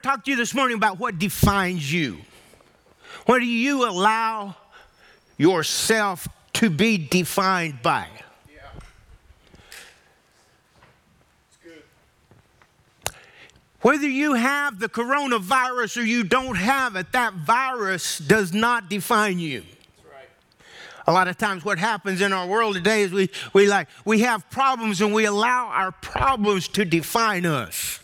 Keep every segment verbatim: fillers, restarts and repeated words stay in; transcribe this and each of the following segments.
talk to you this morning about what defines you. What do you allow yourself to be defined by? Yeah. It's good. Whether you have the coronavirus or you don't have it, that virus does not define you. That's right. A lot of times what happens in our world today is we, we like we have problems and we allow our problems to define us.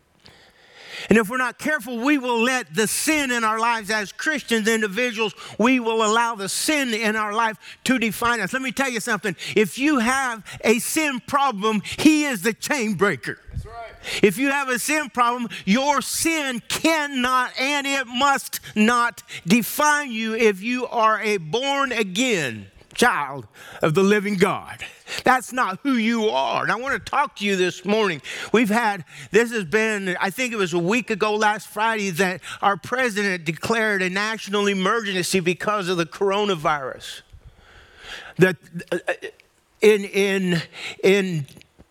And if we're not careful, we will let the sin in our lives as Christians, individuals, we will allow the sin in our life to define us. Let me tell you something. If you have a sin problem, he is the chain breaker. That's right. If you have a sin problem, your sin cannot and it must not define you if you are a born again child of the living God. That's not who you are. And I want to talk to you this morning. We've had, this has been, I think it was a week ago last Friday that our president declared a national emergency because of the coronavirus. That in, in, in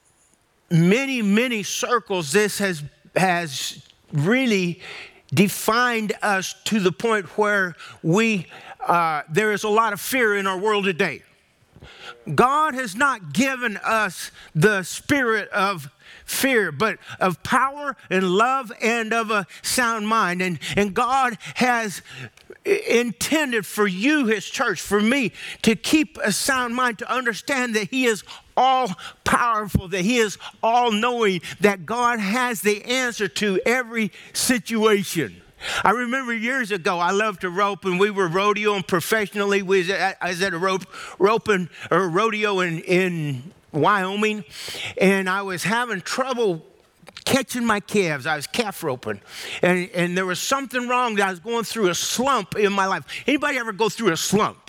many, many circles, this has, has really defined us to the point where we, uh, there is a lot of fear in our world today. God has not given us the spirit of fear, but of power and love and of a sound mind. And, and God has intended for you, his church, for me, to keep a sound mind, to understand that he is all powerful, that he is all knowing, that God has the answer to every situation. I remember years ago, I loved to rope, and we were rodeoing professionally. We was at, I was at a rope, roping or rodeo in, in Wyoming, and I was having trouble catching my calves. I was calf roping, and, and there was something wrong. That I was going through a slump in my life. Anybody ever go through a slump?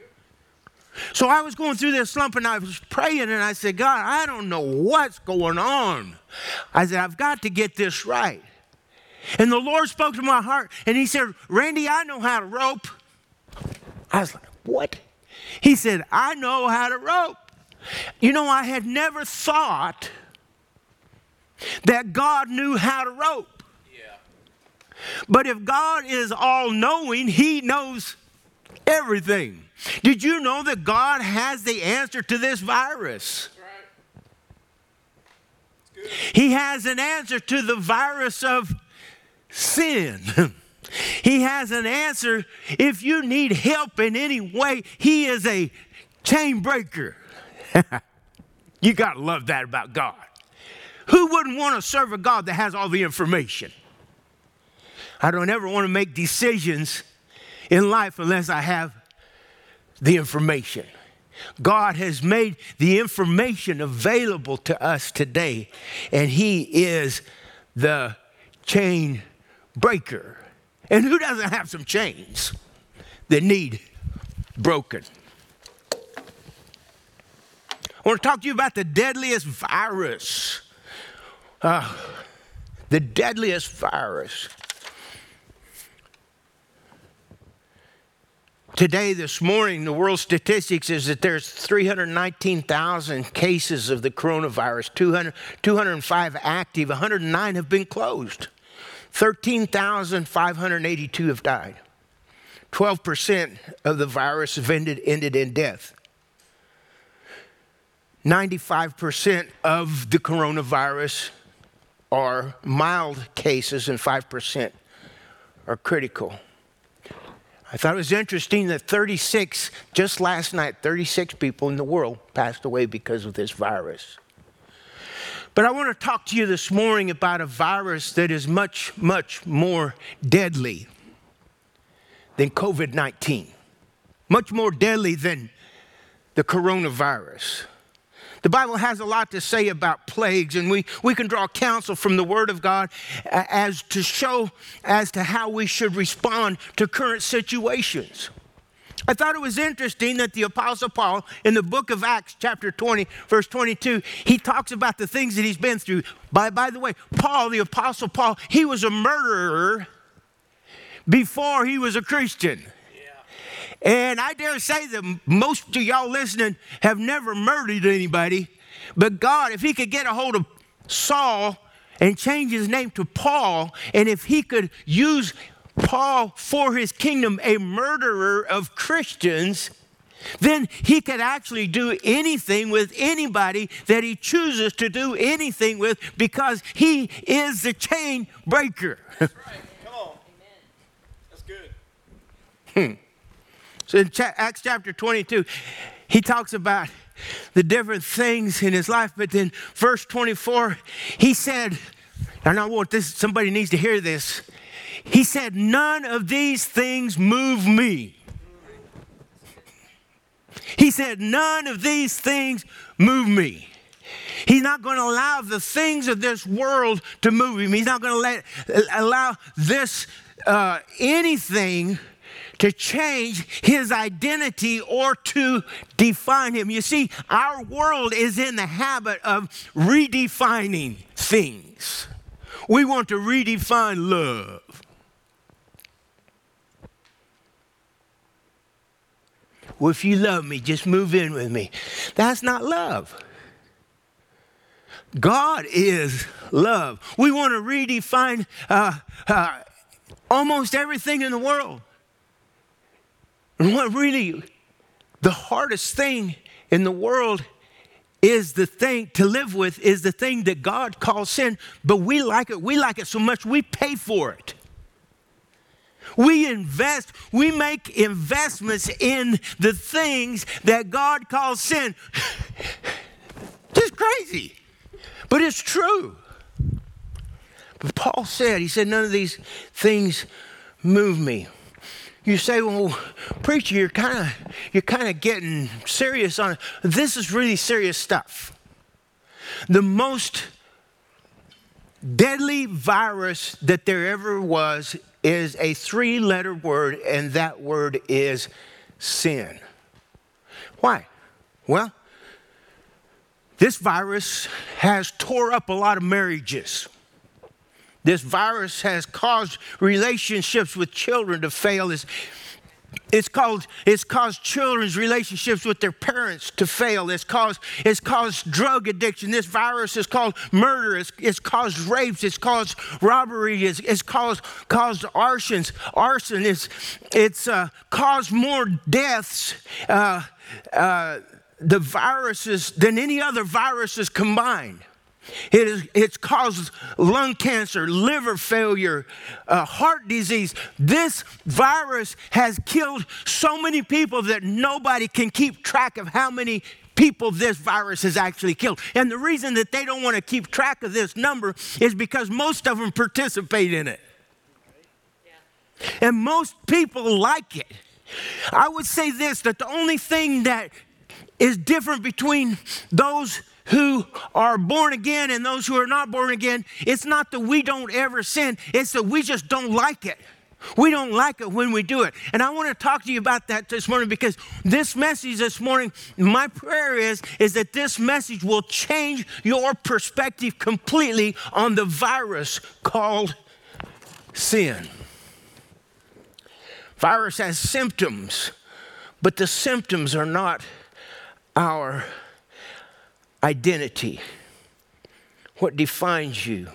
So I was going through this slump, and I was praying, and I said, God, I don't know what's going on. I said, I've got to get this right. And the Lord spoke to my heart, and he said, Randy, I know how to rope. I was like, what? He said, I know how to rope. You know, I had never thought that God knew how to rope. Yeah. But if God is all-knowing, he knows everything. Did you know that God has the answer to this virus? That's right. It's good. He has an answer to the virus of sin. He has an answer if you need help in any way. He is a chain breaker. You got to love that about God. Who wouldn't want to serve a God that has all the information? I don't ever want to make decisions in life unless I have the information. God has made the information available to us today, and he is the chain breaker. And who doesn't have some chains that need broken? I want to talk to you about the deadliest virus. Uh, the deadliest virus. Today, this morning, the world statistics is that there's three hundred nineteen thousand cases of the coronavirus, two hundred, two hundred five active, one hundred nine have been closed. thirteen thousand five hundred eighty-two have died. twelve percent of the virus have ended, ended in death. ninety-five percent of the coronavirus are mild cases and five percent are critical. I thought it was interesting that thirty-six, just last night, thirty-six people in the world passed away because of this virus. But I want to talk to you this morning about a virus that is much, much more deadly than covid nineteen. Much more deadly than the coronavirus. The Bible has a lot to say about plagues, and we, we can draw counsel from the Word of God as to show as to how we should respond to current situations. I thought it was interesting that the Apostle Paul, in the book of Acts, chapter twenty, verse twenty-two, he talks about the things that he's been through. By, by the way, Paul, the Apostle Paul, he was a murderer before he was a Christian. And I dare say that most of y'all listening have never murdered anybody. But God, if he could get a hold of Saul and change his name to Paul, and if he could use Paul for his kingdom, a murderer of Christians, then he could actually do anything with anybody that he chooses to do anything with, because he is the chain breaker. That's right. Come on. Amen. That's good. Hmm. So in Acts chapter twenty-two, he talks about the different things in his life, but then verse twenty-four, he said, and I want this, somebody needs to hear this. He said, none of these things move me. He said, none of these things move me. He's not going to allow the things of this world to move him. He's not going to let allow this uh, anything to change his identity or to define him. You see, our world is in the habit of redefining things. We want to redefine love. Well, if you love me, just move in with me. That's not love. God is love. We want to redefine uh, uh, almost everything in the world. And what really the hardest thing in the world is the thing to live with, is the thing that God calls sin. But we like it. We like it so much we pay for it. We invest, we make investments in the things that God calls sin. Just crazy. But it's true. But Paul said, he said, none of these things move me. You say, well, preacher, you're kind of you're kind of getting serious on it. This is really serious stuff. The most deadly virus that there ever was is a three-letter word, and that word is sin. Why? Well, this virus has tore up a lot of marriages. This virus has caused relationships with children to fail. It's, it's, called, it's caused children's relationships with their parents to fail. It's caused, it's caused drug addiction. This virus has caused murder. It's, it's caused rapes. It's caused robbery. It's, it's caused, caused arsons. Arson. It's, it's uh, caused more deaths. Uh, uh, the viruses than any other viruses combined. It is, it's caused lung cancer, liver failure, uh, heart disease. This virus has killed so many people that nobody can keep track of how many people this virus has actually killed. And the reason that they don't want to keep track of this number is because most of them participate in it. Yeah. And most people like it. I would say this, that the only thing that is different between those who are born again and those who are not born again, it's not that we don't ever sin, it's that we just don't like it. We don't like it when we do it. And I want to talk to you about that this morning, because this message this morning, my prayer is, is that this message will change your perspective completely on the virus called sin. Virus has symptoms, but the symptoms are not our identity. What defines you?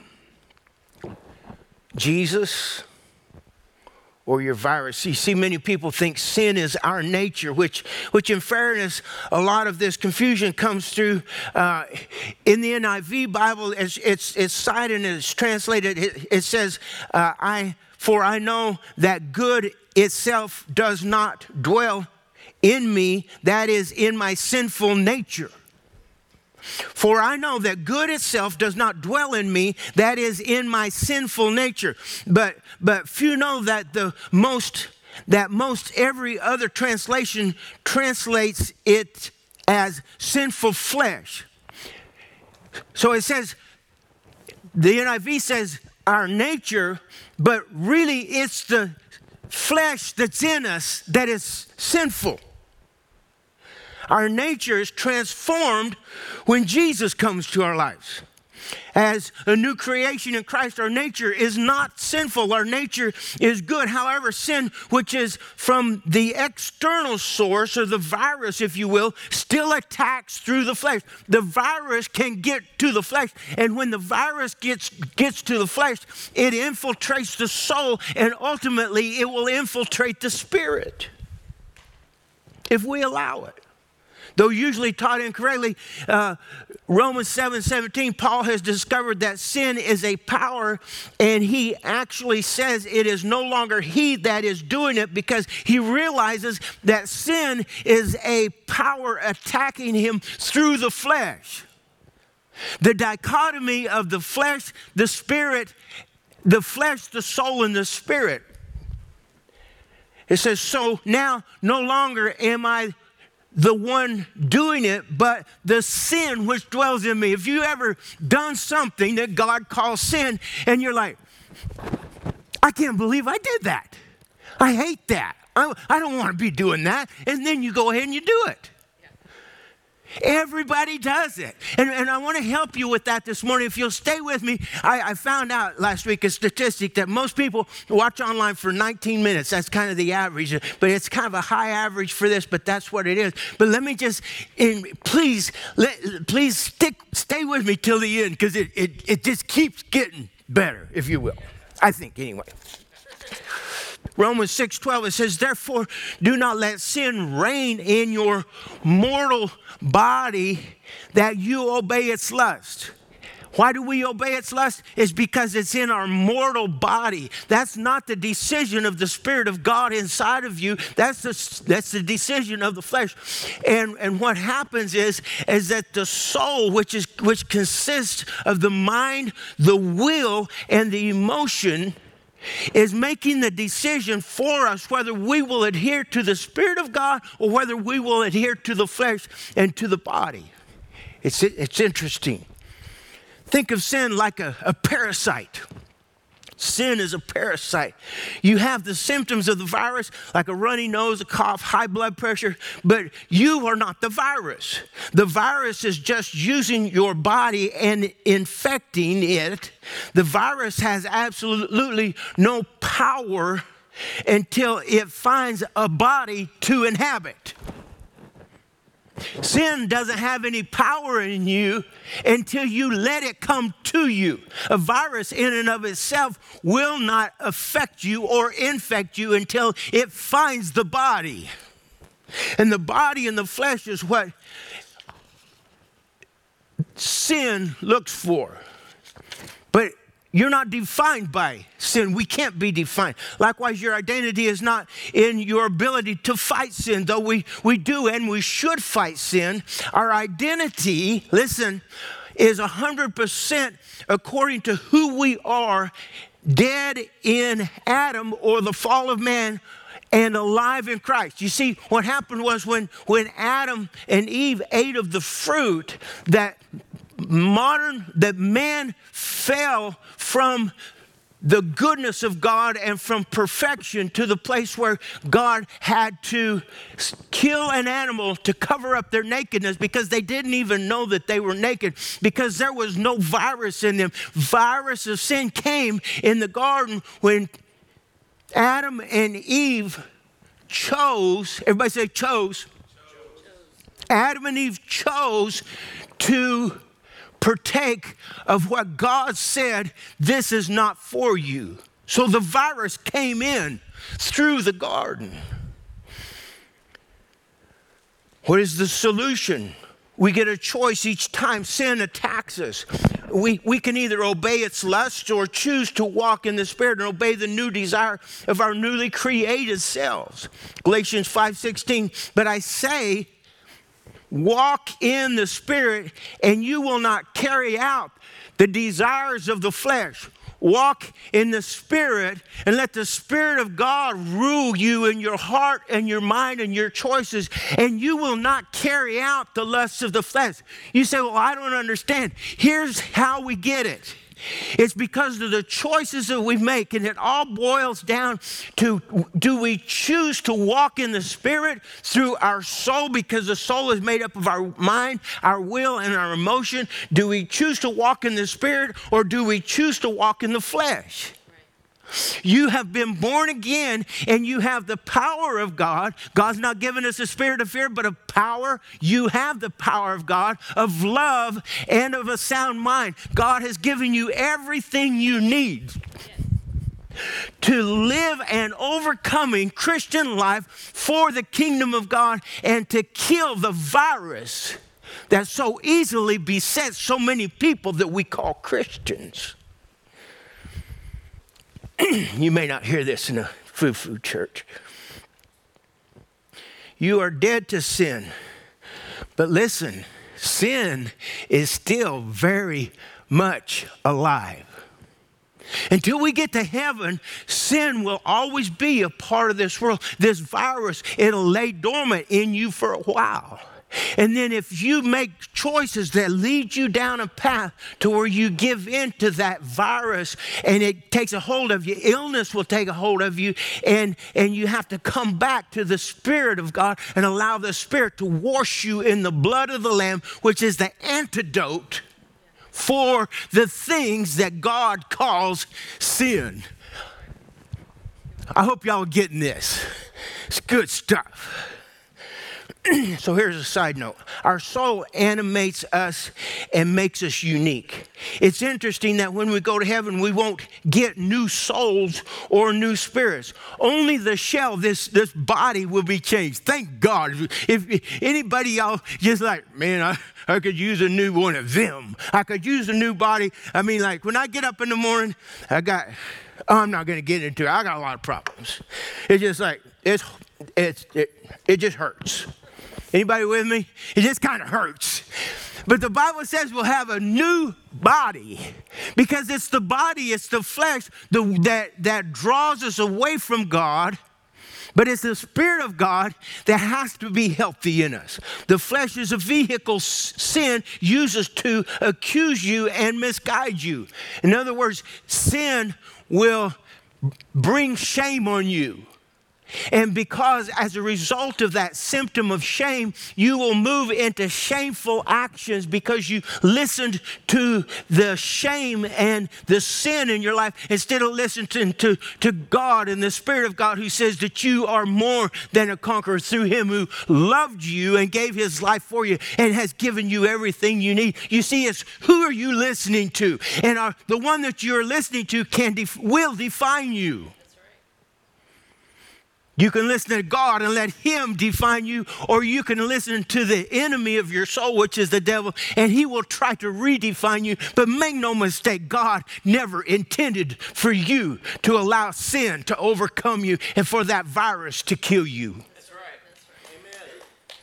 Jesus or your virus? You see, many people think sin is our nature, which, which in fairness, a lot of this confusion comes through uh, in the N I V Bible. It's, it's, it's cited and it's translated. It, it says, uh, "I for I know that good itself does not dwell in me, that is, in my sinful nature. For I know that good itself does not dwell in me, that is, in my sinful nature." But but few know that the most that most every other translation translates it as sinful flesh. So it says, the N I V says our nature, but really it's the flesh that's in us that is sinful. Our nature is transformed when Jesus comes to our lives. As a new creation in Christ, our nature is not sinful. Our nature is good. However, sin, which is from the external source, or the virus, if you will, still attacks through the flesh. The virus can get to the flesh. And when the virus gets, gets to the flesh, it infiltrates the soul, and ultimately it will infiltrate the spirit if we allow it. Though usually taught incorrectly, uh, Romans seven seventeen, Paul has discovered that sin is a power, and he actually says it is no longer he that is doing it, because he realizes that sin is a power attacking him through the flesh. The dichotomy of the flesh, the spirit, the flesh, the soul, and the spirit. It says, so now no longer am I the one doing it, but the sin which dwells in me. If you ever done something that God calls sin, and you're like, I can't believe I did that. I hate that. I, I don't want to be doing that. And then you go ahead and you do it. Everybody does it. And, and I want to help you with that this morning. If you'll stay with me, I, I found out last week a statistic that most people watch online for nineteen minutes. That's kind of the average. But it's kind of a high average for this, but that's what it is. But let me just, in, please, let, please stick, stay with me till the end, because it, it, it just keeps getting better, if you will. I think, anyway. Romans six twelve, it says, therefore, do not let sin reign in your mortal body, that you obey its lust. Why do we obey its lust? It's because it's in our mortal body. That's not the decision of the Spirit of God inside of you. That's the, that's the decision of the flesh. And, and what happens is, is that the soul, which is which consists of the mind, the will, and the emotion, is making the decision for us whether we will adhere to the Spirit of God or whether we will adhere to the flesh and to the body. It's, it's interesting. Think of sin like a, a parasite. Sin is a parasite. You have the symptoms of the virus, like a runny nose, a cough, high blood pressure, but you are not the virus. The virus is just using your body and infecting it. The virus has absolutely no power until it finds a body to inhabit. Sin doesn't have any power in you until you let it come to you. A virus in and of itself will not affect you or infect you until it finds the body. And the body and the flesh is what sin looks for. But you're not defined by sin. We can't be defined. Likewise, your identity is not in your ability to fight sin, though we, we do and we should fight sin. Our identity, listen, is one hundred percent according to who we are, dead in Adam or the fall of man, and alive in Christ. You see, what happened was when, when Adam and Eve ate of the fruit, that modern, that man fell from the goodness of God and from perfection to the place where God had to kill an animal to cover up their nakedness, because they didn't even know that they were naked, because there was no virus in them. Virus of sin came in the garden when Adam and Eve chose, everybody say chose. chose. Adam and Eve chose to partake of what God said, this is not for you. So the virus came in through the garden. What is the solution? We get a choice each time sin attacks us. We, we can either obey its lusts or choose to walk in the Spirit and obey the new desire of our newly created selves. Galatians five sixteen, but I say, walk in the Spirit, and you will not carry out the desires of the flesh. Walk in the Spirit, and let the Spirit of God rule you in your heart and your mind and your choices, and you will not carry out the lusts of the flesh. You say, well, I don't understand. Here's how we get it. It's because of the choices that we make, and it all boils down to, do we choose to walk in the Spirit through our soul, because the soul is made up of our mind, our will, and our emotion? Do we choose to walk in the Spirit, or do we choose to walk in the flesh? You have been born again, and you have the power of God. God's not given us a spirit of fear, but of power. You have the power of God, of love, and of a sound mind. God has given you everything you need to live an overcoming Christian life for the kingdom of God, and to kill the virus that so easily besets so many people that we call Christians. You may not hear this in a foo-foo church. You are dead to sin. But listen, sin is still very much alive. Until we get to heaven, sin will always be a part of this world. This virus, it'll lay dormant in you for a while. And then if you make choices that lead you down a path to where you give in to that virus and it takes a hold of you, illness will take a hold of you, and, and you have to come back to the Spirit of God and allow the Spirit to wash you in the blood of the Lamb, which is the antidote for the things that God calls sin. I hope y'all are getting this. It's good stuff. So here's a side note. Our soul animates us and makes us unique. It's interesting that when we go to heaven, we won't get new souls or new spirits. Only the shell, this, this body will be changed. Thank God. If, if anybody y'all just like, man, I, I could use a new one of them. I could use a new body. I mean, like when I get up in the morning, I got, oh, I'm not going to get into it. I got a lot of problems. It's just like, it's, it's, it, it just hurts. Anybody with me? It just kind of hurts. But the Bible says we'll have a new body, because it's the body, it's the flesh the, that, that draws us away from God. But it's the Spirit of God that has to be healthy in us. The flesh is a vehicle sin uses to accuse you and misguide you. In other words, sin will bring shame on you. And because as a result of that symptom of shame, you will move into shameful actions because you listened to the shame and the sin in your life instead of listening to, to God and the Spirit of God, who says that you are more than a conqueror through Him who loved you and gave His life for you and has given you everything you need. You see, it's who are you listening to? And our, the one that you're listening to can def- will define you. You can listen to God and let Him define you, or you can listen to the enemy of your soul, which is the devil, and he will try to redefine you. But make no mistake, God never intended for you to allow sin to overcome you and for that virus to kill you. That's right. That's right.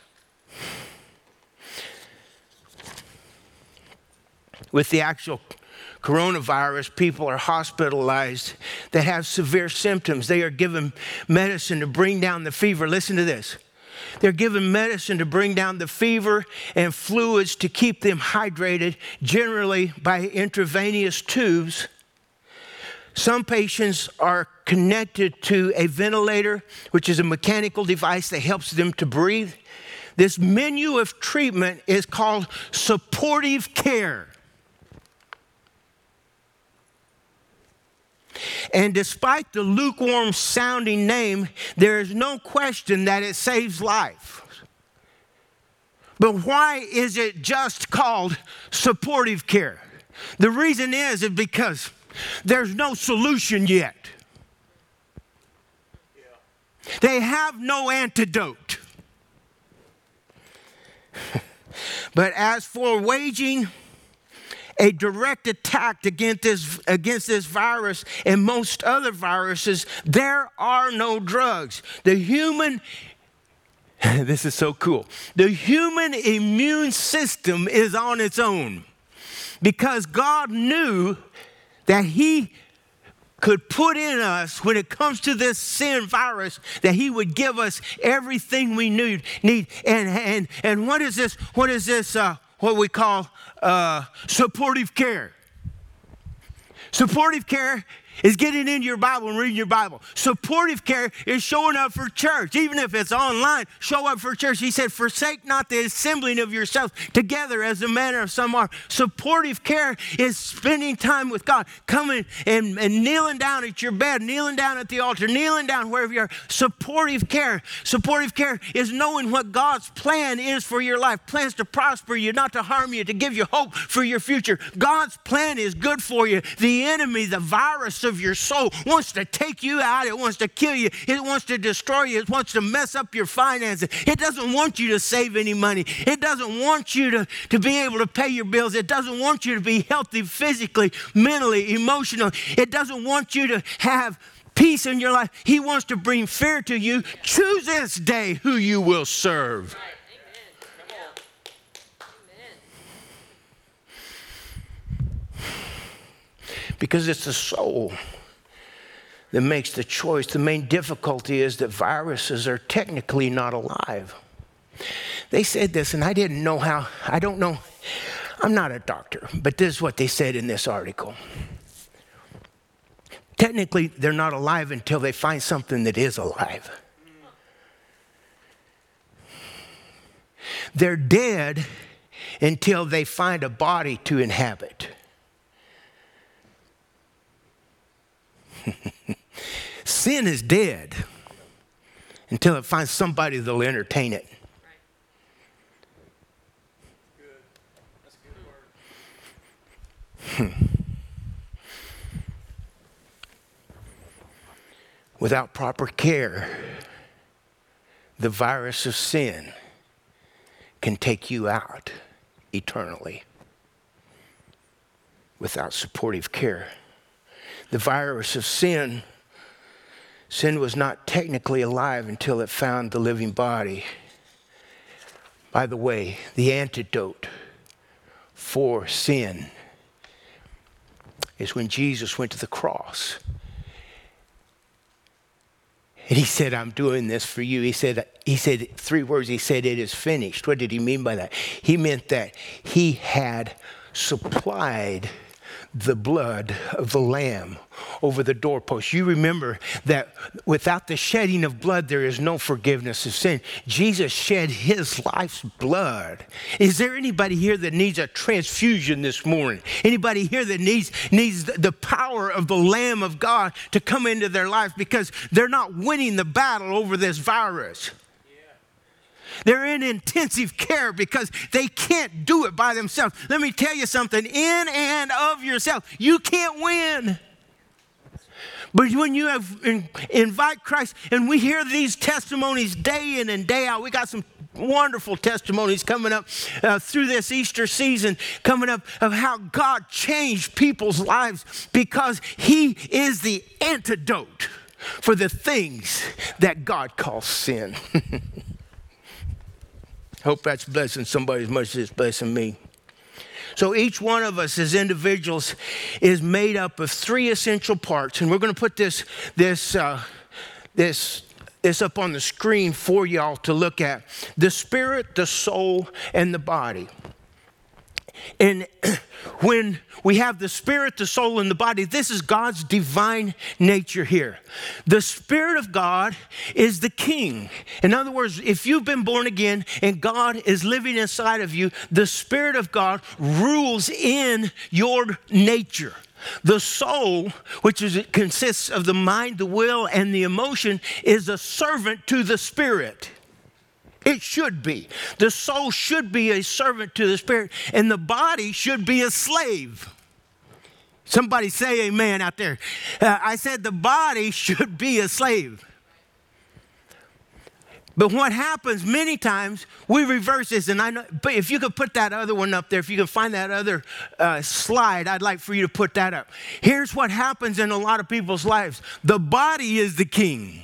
Amen. With the actual coronavirus, people are hospitalized that have severe symptoms. They are given medicine to bring down the fever. Listen to this. They're given medicine to bring down the fever and fluids to keep them hydrated, generally by intravenous tubes. Some patients are connected to a ventilator, which is a mechanical device that helps them to breathe. This menu of treatment is called supportive care. And despite the lukewarm sounding name, there is no question that it saves life. But why is it just called supportive care? The reason is, is because there's no solution yet. Yeah. They have no antidote. But as for waging a direct attack against this, against this virus and most other viruses, there are no drugs. The human, this is so cool. The human immune system is on its own because God knew that He could put in us, when it comes to this sin virus, that He would give us everything we need. need. And, and, and what is this? What is this? Uh, what we call uh, supportive care. Supportive care is getting into your Bible and reading your Bible. Supportive care is showing up for church. Even if it's online, show up for church. He said, forsake not the assembling of yourselves together as the manner of some are. Supportive care is spending time with God, coming and, and kneeling down at your bed, kneeling down at the altar, kneeling down wherever you are. Supportive care. Supportive care is knowing what God's plan is for your life. Plans to prosper you, not to harm you, to give you hope for your future. God's plan is good for you. The enemy, the virus of your soul, wants to take you out. It wants to kill you. It wants to destroy you. It wants to mess up your finances. It doesn't want you to save any money. It doesn't want you to, to be able to pay your bills. It doesn't want you to be healthy physically, mentally, emotionally. It doesn't want you to have peace in your life. He wants to bring fear to you. Choose this day who you will serve. Because it's the soul that makes the choice. The main difficulty is that viruses are technically not alive. They said this, and I didn't know how, I don't know, I'm not a doctor, but this is what they said in this article. Technically, they're not alive until they find something that is alive. They're dead until they find a body to inhabit. Sin is dead until it finds somebody that'll entertain it. That's a good word. Hmm. Without proper care, the virus of sin can take you out eternally. Without supportive care. The virus of sin, sin was not technically alive until it found the living body. By the way, the antidote for sin is when Jesus went to the cross. And he said, I'm doing this for you. He said, he said three words. He said, it is finished. What did he mean by that? He meant that he had supplied the blood of the Lamb over the doorpost. You remember that without the shedding of blood, there is no forgiveness of sin. Jesus shed his life's blood. Is there anybody here that needs a transfusion this morning? Anybody here that needs, needs the power of the Lamb of God to come into their life because they're not winning the battle over this virus? They're in intensive care because they can't do it by themselves. Let me tell you something. In and of yourself, you can't win. But when you have in, invite Christ, and we hear these testimonies day in and day out, we got some wonderful testimonies coming up uh, through this Easter season, coming up of how God changed people's lives because he is the antidote for the things that God calls sin. Hope that's blessing somebody as much as it's blessing me. So each one of us as individuals is made up of three essential parts. And we're going to put this, this, uh, this, this up on the screen for y'all to look at. The spirit, the soul, and the body. And when we have the spirit, the soul, and the body, this is God's divine nature here. The Spirit of God is the king. In other words, if you've been born again and God is living inside of you, the Spirit of God rules in your nature. The soul, which is, it consists of the mind, the will, and the emotion, is a servant to the Spirit. It should be. The soul should be a servant to the Spirit, and the body should be a slave. Somebody say amen out there. Uh, I said the body should be a slave. But what happens many times, we reverse this, and I know, but if you could put that other one up there, if you can find that other uh, slide, I'd like for you to put that up. Here's what happens in a lot of people's lives. The body is the king.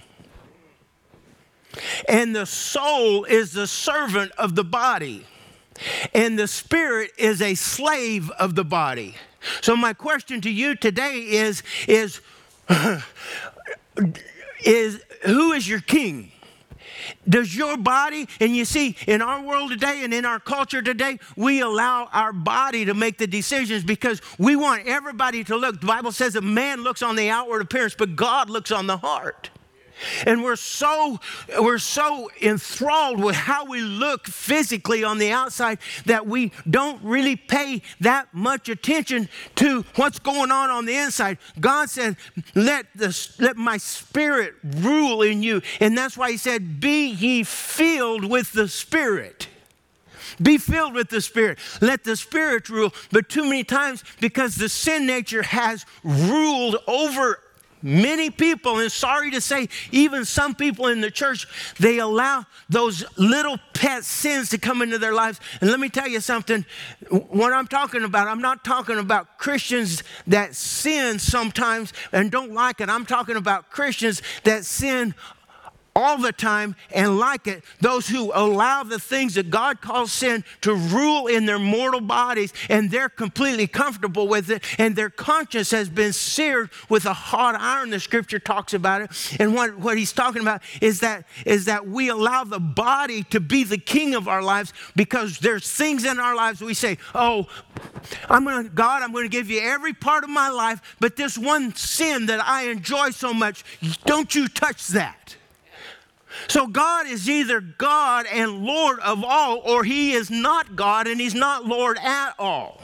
And the soul is the servant of the body. And the spirit is a slave of the body. So my question to you today is, is, is who is your king? Does your body, and you see, in our world today and in our culture today, we allow our body to make the decisions because we want everybody to look. The Bible says a man looks on the outward appearance, but God looks on the heart. And we're so we're so enthralled with how we look physically on the outside that we don't really pay that much attention to what's going on on the inside. God said, let the let my spirit rule in you. And that's why he said, be ye filled with the Spirit. Be filled with the Spirit. Let the Spirit rule. But too many times, because the sin nature has ruled over many people, and sorry to say, even some people in the church, they allow those little pet sins to come into their lives. And let me tell you something, what I'm talking about, I'm not talking about Christians that sin sometimes and don't like it. I'm talking about Christians that sin all the time and like it, those who allow the things that God calls sin to rule in their mortal bodies, and they're completely comfortable with it, and their conscience has been seared with a hot iron. The scripture talks about it. And what, what he's talking about is that, is that we allow the body to be the king of our lives because there's things in our lives we say, oh, I'm going to, God, I'm going to give you every part of my life, but this one sin that I enjoy so much, don't you touch that. So God is either God and Lord of all, or he is not God and he's not Lord at all.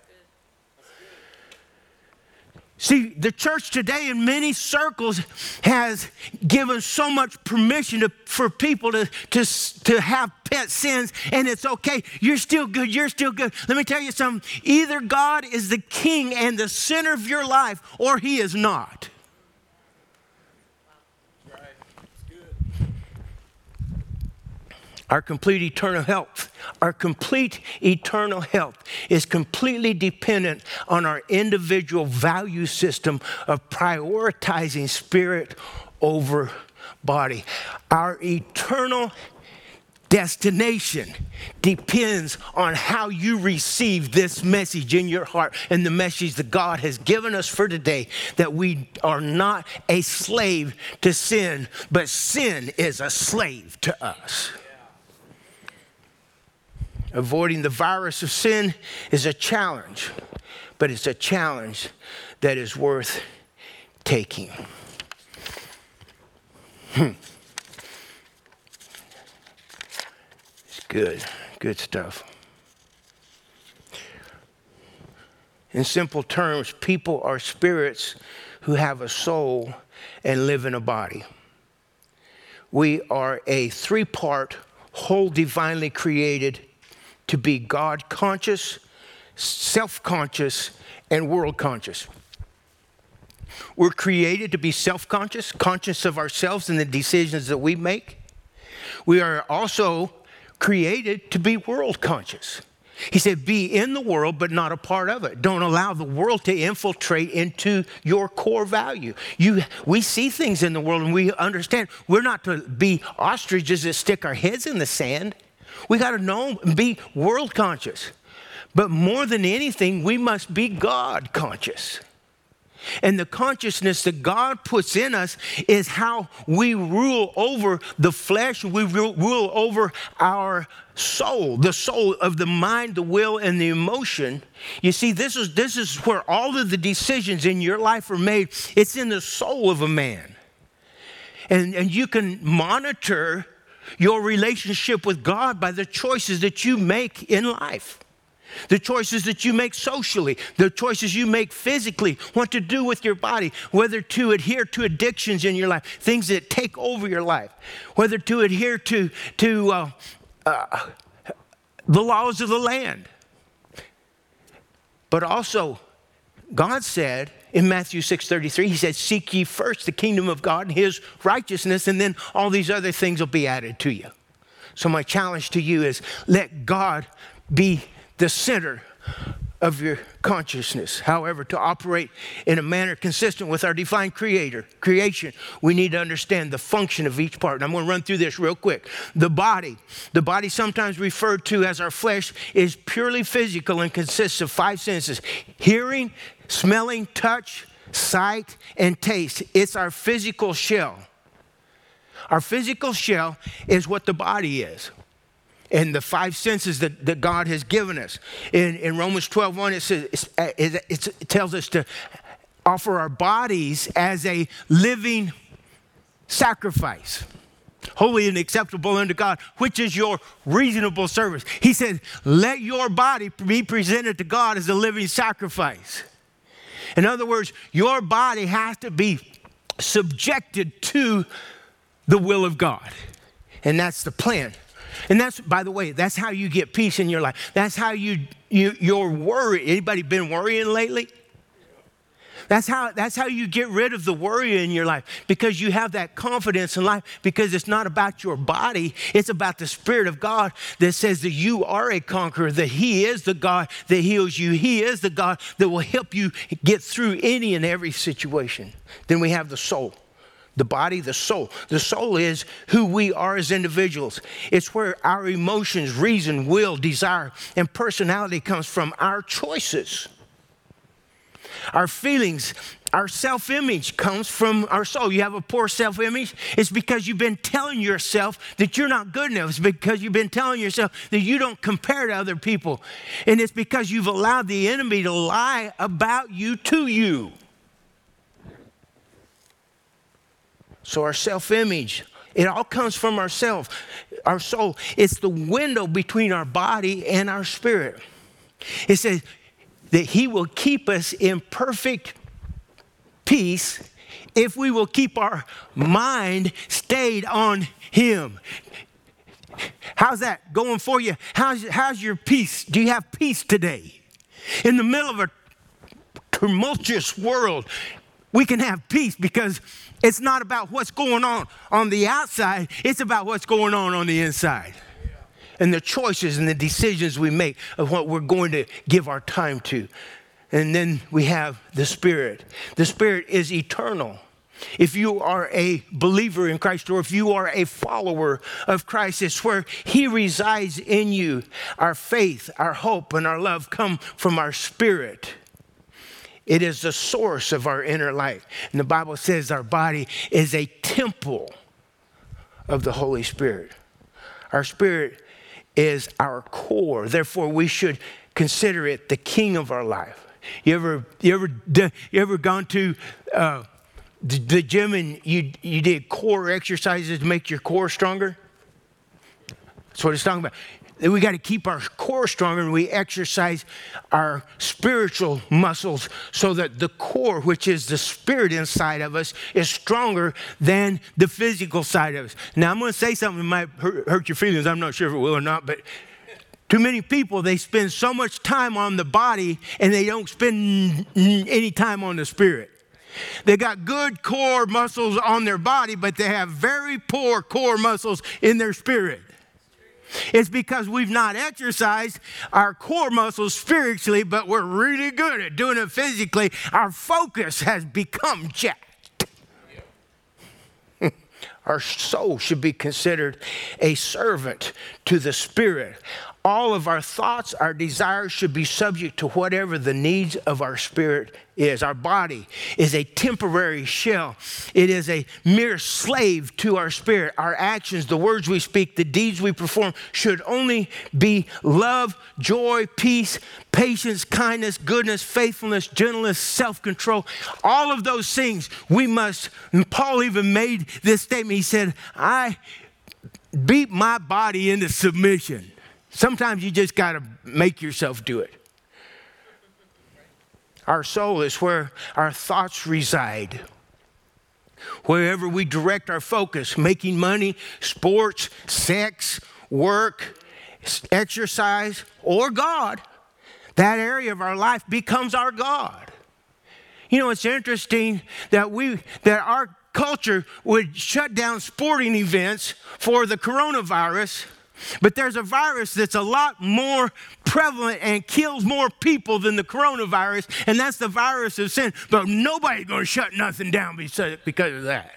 See, the church today in many circles has given so much permission to, for people to, to, to have pet sins, and it's okay. You're still good. You're still good. Let me tell you something. Either God is the king and the center of your life, or he is not. Our complete eternal health, our complete eternal health is completely dependent on our individual value system of prioritizing spirit over body. Our eternal destination depends on how you receive this message in your heart and the message that God has given us for today, that we are not a slave to sin, but sin is a slave to us. Avoiding the virus of sin is a challenge, but it's a challenge that is worth taking. Hmm. It's good, good stuff. In simple terms, people are spirits who have a soul and live in a body. We are a three-part, whole, divinely created to be God conscious, self-conscious, and world conscious. We're created to be self-conscious, conscious of ourselves and the decisions that we make. We are also created to be world conscious. He said, be in the world, but not a part of it. Don't allow the world to infiltrate into your core value. You, we see things in the world and we understand we're not to be ostriches that stick our heads in the sand. We got to know and be world conscious. But more than anything, we must be God conscious. And the consciousness that God puts in us is how we rule over the flesh. We rule over our soul, the soul of the mind, the will, and the emotion. You see, this is, this is where all of the decisions in your life are made. It's in the soul of a man. And, and you can monitor your relationship with God by the choices that you make in life. The choices that you make socially, the choices you make physically, what to do with your body, whether to adhere to addictions in your life, things that take over your life, whether to adhere to, to uh, uh, the laws of the land. But also, God said in Matthew six thirty-three, he said, seek ye first the kingdom of God and his righteousness, and then all these other things will be added to you. So my challenge to you is let God be the center of your consciousness. However, to operate in a manner consistent with our divine creator, creation, we need to understand the function of each part. And I'm going to run through this real quick. The body, the body sometimes referred to as our flesh, is purely physical and consists of five senses: hearing, smelling, touch, sight, and taste. It's our physical shell. Our physical shell is what the body is. And the five senses that, that God has given us. In, in Romans twelve one, it says it's, it's, it tells us to offer our bodies as a living sacrifice, holy and acceptable unto God, which is your reasonable service. He said, let your body be presented to God as a living sacrifice. In other words, your body has to be subjected to the will of God. And that's the plan. And that's, by the way, that's how you get peace in your life. That's how you, you you're worried. Anybody been worrying lately? That's how, that's how you get rid of the worry in your life, because you have that confidence in life, because it's not about your body. It's about the Spirit of God that says that you are a conqueror, that He is the God that heals you. He is the God that will help you get through any and every situation. Then we have the soul. The body, the soul. The soul is who we are as individuals. It's where our emotions, reason, will, desire, and personality comes from, our choices. Our feelings, our self-image comes from our soul. You have a poor self-image, it's because you've been telling yourself that you're not good enough. It's because you've been telling yourself that you don't compare to other people. And it's because you've allowed the enemy to lie about you to you. So our self-image, it all comes from ourselves, our soul. It's the window between our body and our spirit. It says that He will keep us in perfect peace if we will keep our mind stayed on Him. How's that going for you? How's, how's your peace? Do you have peace today? In the middle of a tumultuous world, we can have peace because it's not about what's going on on the outside. It's about what's going on on the inside. Yeah. And the choices and the decisions we make of what we're going to give our time to. And then we have the Spirit. The Spirit is eternal. If you are a believer in Christ, or if you are a follower of Christ, it's where He resides in you. Our faith, our hope, and our love come from our spirit. It is the source of our inner life. And the Bible says our body is a temple of the Holy Spirit. Our spirit is our core. Therefore, we should consider it the king of our life. You ever, you ever, you ever gone to uh, the, the gym and you, you did core exercises to make your core stronger? That's what it's talking about. We got to keep our core stronger, and we exercise our spiritual muscles so that the core, which is the spirit inside of us, is stronger than the physical side of us. Now, I'm going to say something that might hurt, hurt your feelings. I'm not sure if it will or not, but too many people, they spend so much time on the body and they don't spend any time on the spirit. They got good core muscles on their body, but they have very poor core muscles in their spirit. It's because we've not exercised our core muscles spiritually, but we're really good at doing it physically. Our focus has become jacked. Our soul should be considered a servant to the Spirit. All of our thoughts, our desires should be subject to whatever the needs of our spirit is. Our body is a temporary shell. It is a mere slave to our spirit. Our actions, the words we speak, the deeds we perform should only be love, joy, peace, patience, kindness, goodness, faithfulness, gentleness, self-control. All of those things we must, and Paul even made this statement. He said, I beat my body into submission. Sometimes you just got to make yourself do it. Our soul is where our thoughts reside. Wherever we direct our focus, making money, sports, sex, work, exercise, or God, that area of our life becomes our God. You know, it's interesting that we that our culture would shut down sporting events for the coronavirus. But there's a virus that's a lot more prevalent and kills more people than the coronavirus, and that's the virus of sin. But nobody's going to shut nothing down because of that.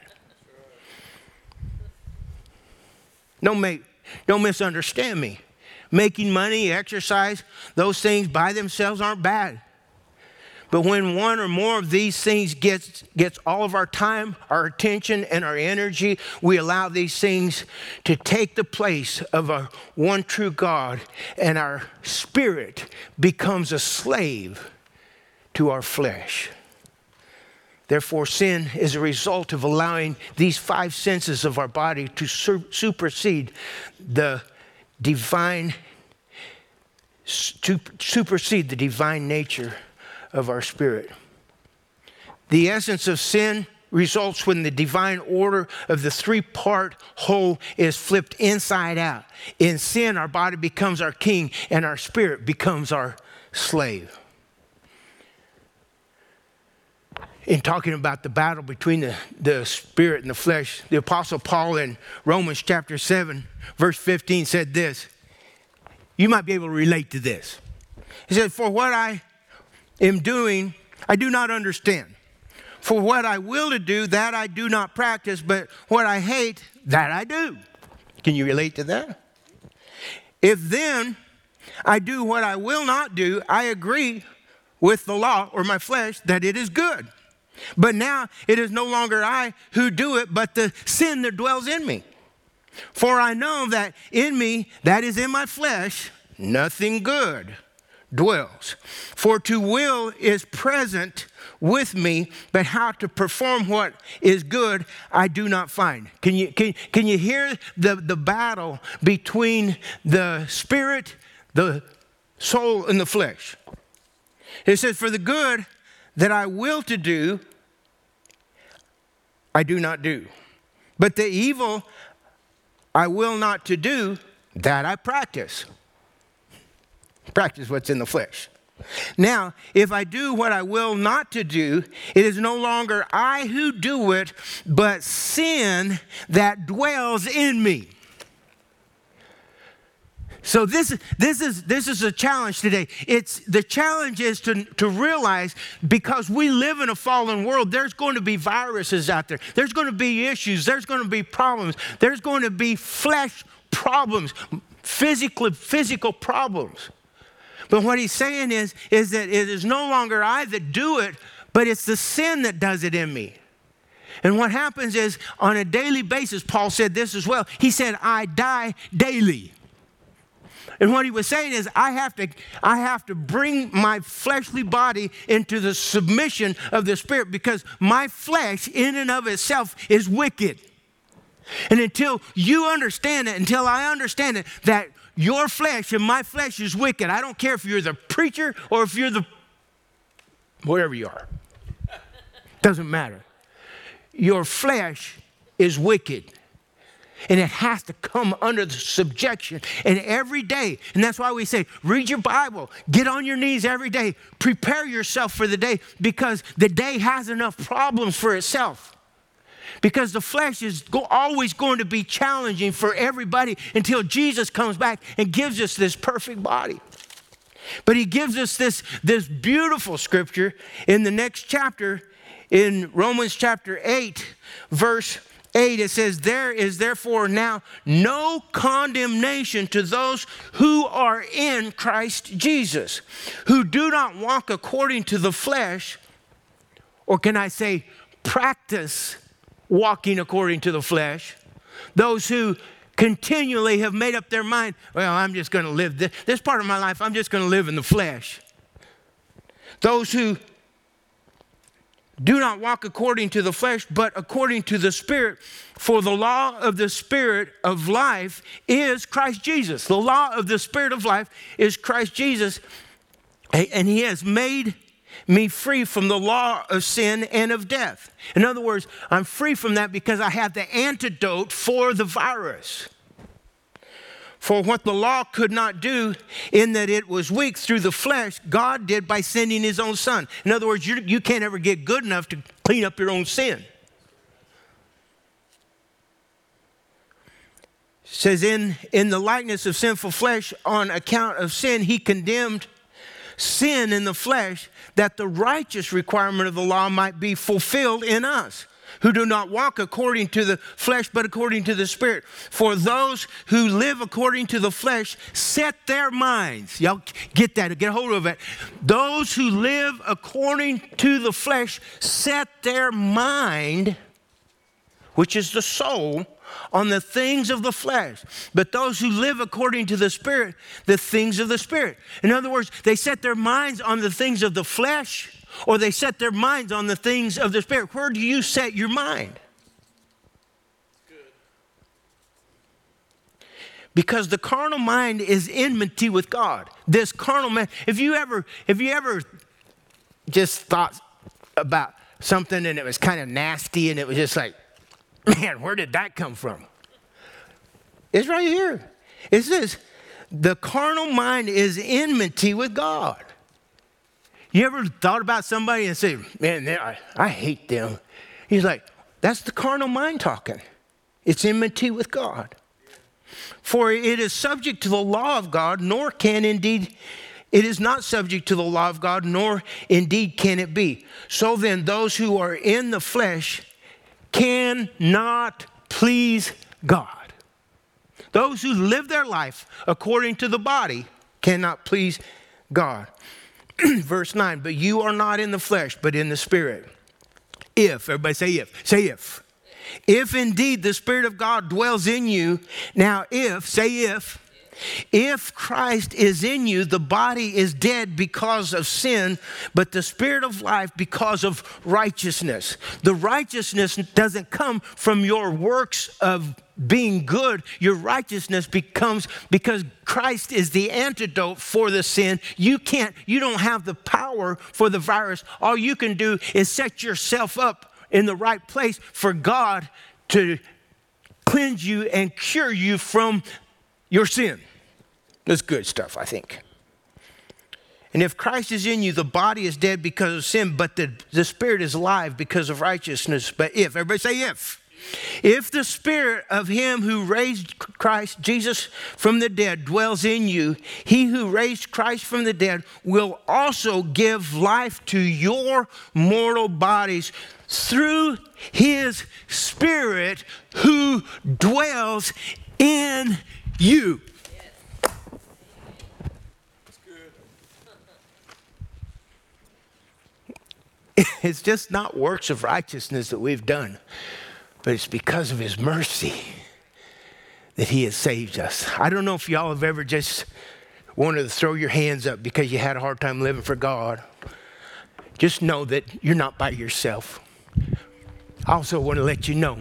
Don't make, don't misunderstand me. Making money, exercise, those things by themselves aren't bad. But when one or more of these things gets, gets all of our time, our attention, and our energy, we allow these things to take the place of our one true God, and our spirit becomes a slave to our flesh. Therefore, sin is a result of allowing these five senses of our body to sur- supersede the divine, su- supersede the divine nature of our spirit. The essence of sin results when the divine order of the three-part whole is flipped inside out. In sin, our body becomes our king and our spirit becomes our slave. In talking about the battle between the, the spirit and the flesh, the Apostle Paul in Romans chapter seven, verse fifteen said this. You might be able to relate to this. He said, for what I am doing, I do not understand. For what I will to do, that I do not practice, but what I hate, that I do. Can you relate to that? If then I do what I will not do, I agree with the law or my flesh that it is good. But now it is no longer I who do it, but the sin that dwells in me. For I know that in me, that is in my flesh, nothing good dwells. For to will is present with me, but how to perform what is good, I do not find. Can you, can, can you hear the, the battle between the spirit, the soul, and the flesh? It says, for the good that I will to do, I do not do. But the evil I will not to do, that I practice. Practice what's in the flesh. Now, if I do what I will not to do, it is no longer I who do it, but sin that dwells in me. So this, this, is, this is a challenge today. It's, the challenge is to, to realize, because we live in a fallen world, there's going to be viruses out there. There's going to be issues. There's going to be problems. There's going to be flesh problems, physical, physical problems. But what he's saying is, is that it is no longer I that do it, but it's the sin that does it in me. And what happens is, on a daily basis, Paul said this as well. He said, I die daily. And what he was saying is, I have to, I have to bring my fleshly body into the submission of the Spirit, because my flesh in and of itself is wicked. And until you understand it, until I understand it, that your flesh and my flesh is wicked. I don't care if you're the preacher or if you're the, whatever you are. Doesn't matter. Your flesh is wicked. And it has to come under the subjection. And every day, and that's why we say, read your Bible, get on your knees every day, prepare yourself for the day, because the day has enough problems for itself. Because the flesh is go- always going to be challenging for everybody until Jesus comes back and gives us this perfect body. But he gives us this, this beautiful scripture in the next chapter, in Romans chapter eight, verse eight. It says, there is therefore now no condemnation to those who are in Christ Jesus, who do not walk according to the flesh, or can I say practice walking according to the flesh. Those who continually have made up their mind, well, I'm just going to live this, this part of my life, I'm just going to live in the flesh. Those who do not walk according to the flesh, but according to the Spirit. For the law of the Spirit of life is Christ Jesus. The law of the Spirit of life is Christ Jesus. And he has made me free from the law of sin and of death. In other words, I'm free from that because I have the antidote for the virus. For what the law could not do, in that it was weak through the flesh, God did by sending his own son. In other words, you, you can't ever get good enough to clean up your own sin. It says, in, in the likeness of sinful flesh, on account of sin, he condemned sin in the flesh, that the righteous requirement of the law might be fulfilled in us, who do not walk according to the flesh, but according to the Spirit. For those who live according to the flesh set their minds. Y'all get that, get a hold of it. Those who live according to the flesh set their mind, which is the soul, on the things of the flesh. But those who live according to the Spirit, the things of the Spirit. In other words, they set their minds on the things of the flesh, or they set their minds on the things of the Spirit. Where do you set your mind? Good. Because the carnal mind is enmity with God. This carnal mind, if you ever, if you ever just thought about something and it was kind of nasty and it was just like, man, where did that come from? It's right here. It says, the carnal mind is enmity with God. You ever thought about somebody and say, man, I, I hate them? He's like, that's the carnal mind talking. It's enmity with God. For it is subject to the law of God, nor can indeed, it is not subject to the law of God, nor indeed can it be. So then, those who are in the flesh cannot please God. Those who live their life according to the body cannot please God. Verse nine, but you are not in the flesh, but in the Spirit. If, everybody say if, say if. If indeed the Spirit of God dwells in you, now if, say if, if Christ is in you, the body is dead because of sin, but the Spirit of life because of righteousness. The righteousness doesn't come from your works of being good. Your righteousness becomes because Christ is the antidote for the sin. You can't, you don't have the power for the virus. All you can do is set yourself up in the right place for God to cleanse you and cure you from your sin. That's good stuff, I think. And if Christ is in you, the body is dead because of sin, but the, the Spirit is alive because of righteousness. But if, everybody say if. If the Spirit of him who raised Christ, Jesus, from the dead dwells in you, he who raised Christ from the dead will also give life to your mortal bodies through his Spirit who dwells in you. It's just not works of righteousness that we've done, but it's because of his mercy that he has saved us. I don't know if y'all have ever just wanted to throw your hands up because you had a hard time living for God. Just know that you're not by yourself. I also want to let you know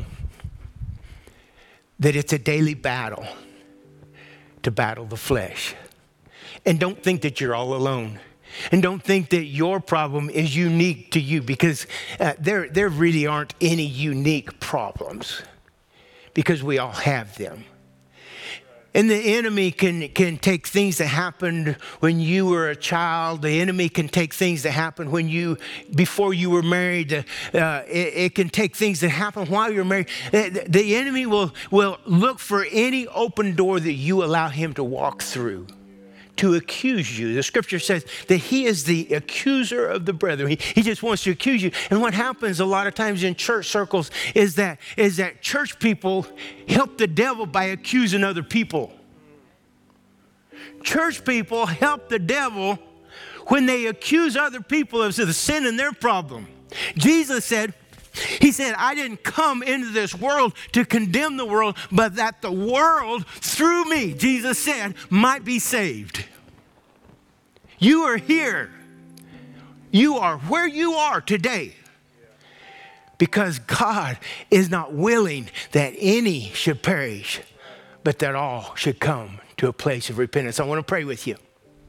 that it's a daily battle to battle the flesh. And don't think that you're all alone. And don't think that your problem is unique to you, because uh, there, there really aren't any unique problems, because we all have them. And the enemy can, can take things that happened when you were a child. The enemy can take things that happened when you, before you were married. Uh, it, it can take things that happened while you're married. The, the enemy will, will look for any open door that you allow him to walk through to accuse you. The scripture says that he is the accuser of the brethren. He, he just wants to accuse you. And what happens a lot of times in church circles is that, is that church people help the devil by accusing other people. Church people help the devil when they accuse other people of the sin in their problem. Jesus said, He said, I didn't come into this world to condemn the world, but that the world through me, Jesus said, might be saved. You are here. You are where you are today because God is not willing that any should perish, but that all should come to a place of repentance. I want to pray with you.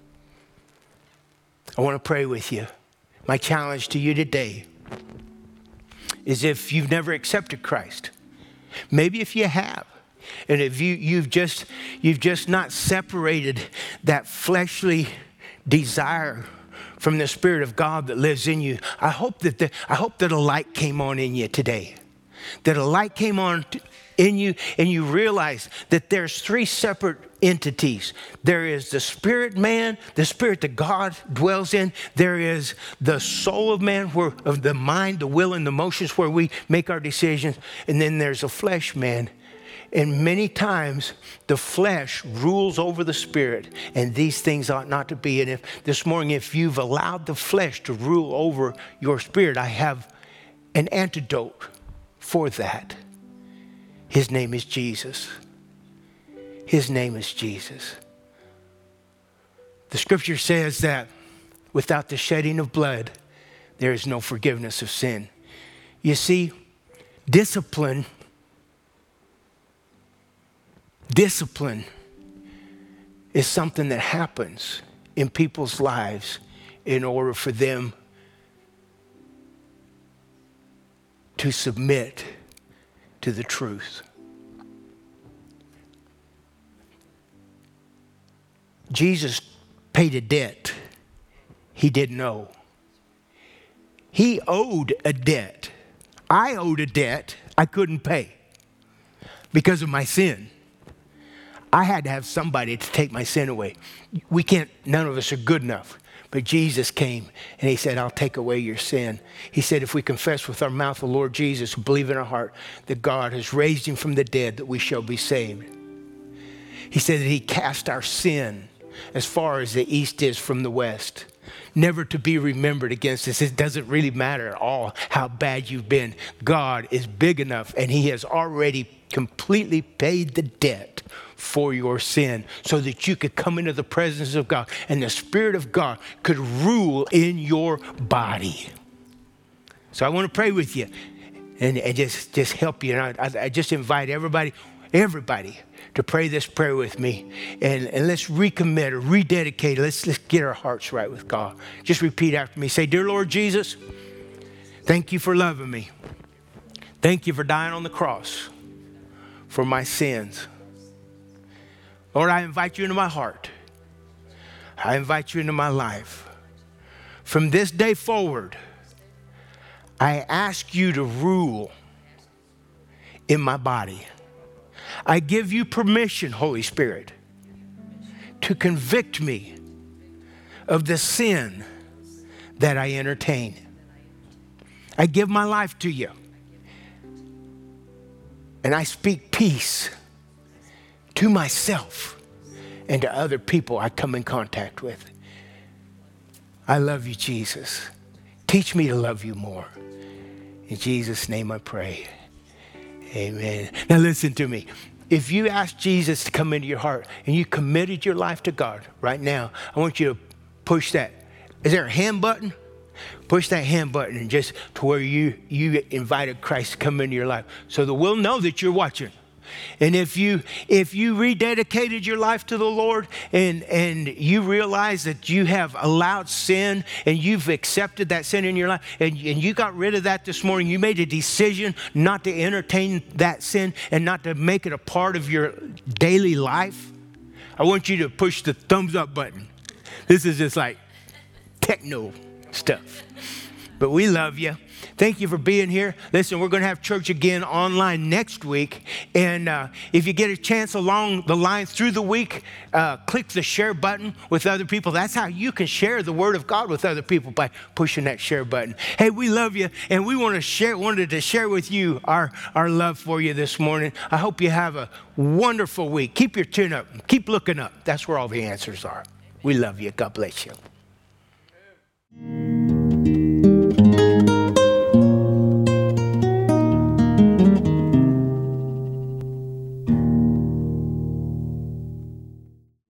I want to pray with you. My challenge to you today is, if you've never accepted Christ, maybe if you have, and if you, you've just you've just not separated that fleshly desire from the Spirit of God that lives in you, I hope that the, I hope that a light came on in you today, that a light came on t- in you, and you realize that there's three separate entities. There is the spirit man, the spirit that God dwells in. There is the soul of man, where of the mind, the will, and the emotions, where we make our decisions. And then there's a flesh man. And many times the flesh rules over the spirit, and these things ought not to be. And if this morning, if you've allowed the flesh to rule over your spirit, I have an antidote for that. His name is Jesus. His name is Jesus. The scripture says that without the shedding of blood, there is no forgiveness of sin. You see, discipline Discipline is something that happens in people's lives in order for them to submit to the truth. Jesus paid a debt he didn't owe. He owed a debt. I owed a debt I couldn't pay because of my sin. I had to have somebody to take my sin away. We can't, none of us are good enough. But Jesus came and he said, I'll take away your sin. He said, if we confess with our mouth the Lord Jesus, believe in our heart that God has raised him from the dead, that we shall be saved. He said that he cast our sin as far as the east is from the west, never to be remembered against us. It doesn't really matter at all how bad you've been. God is big enough, and he has already completely paid the debt for your sin so that you could come into the presence of God and the Spirit of God could rule in your body. So I want to pray with you and, and just, just help you. And I, I just invite everybody, everybody to pray this prayer with me. And, and let's recommit or rededicate. Let's, let's get our hearts right with God. Just repeat after me. Say, dear Lord Jesus, thank you for loving me. Thank you for dying on the cross for my sins. Lord, I invite you into my heart. I invite you into my life. From this day forward, I ask you to rule in my body. I give you permission, Holy Spirit, to convict me of the sin that I entertain. I give my life to you. And I speak peace to myself and to other people I come in contact with. I love you, Jesus. Teach me to love you more. In Jesus' name I pray. Amen. Now listen to me. If you ask Jesus to come into your heart and you committed your life to God right now, I want you to push that. Is there a hand button? Push that hand button and just to where you, you invited Christ to come into your life so that we'll know that you're watching. And if you if you rededicated your life to the Lord and, and you realize that you have allowed sin and you've accepted that sin in your life and, and you got rid of that this morning, you made a decision not to entertain that sin and not to make it a part of your daily life, I want you to push the thumbs up button. This is just like techno stuff. But we love you. Thank you for being here. Listen, we're going to have church again online next week. And uh, if you get a chance along the line through the week, uh, click the share button with other people. That's how you can share the word of God with other people, by pushing that share button. Hey, we love you. And we want to share, wanted to share with you our, our love for you this morning. I hope you have a wonderful week. Keep your chin up. Keep looking up. That's where all the answers are. We love you. God bless you.